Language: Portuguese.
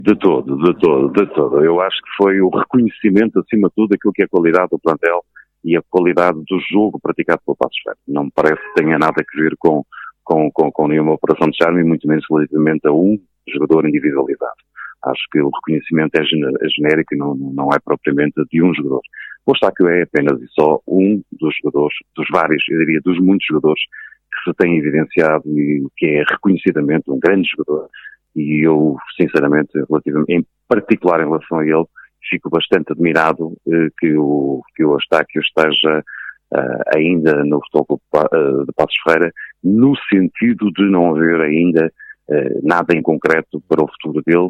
De todo, de todo, de todo. Eu acho que foi o reconhecimento, acima de tudo, daquilo que é a qualidade do plantel e a qualidade do jogo praticado pelo Paços Ferreira. Não me parece que tenha nada a ver com nenhuma operação de charme, e muito menos relativamente a um jogador individualizado. Acho que o reconhecimento é genérico e não é propriamente de um jogador. Vou estar que é apenas e só um dos jogadores, dos vários, eu diria, dos muitos jogadores que se tem evidenciado e que é reconhecidamente um grande jogador. E eu, sinceramente, em particular em relação a ele, fico bastante admirado que o Eustáquio esteja ainda no Futebol Clube de Paços Ferreira, no sentido de não haver ainda nada em concreto para o futuro dele,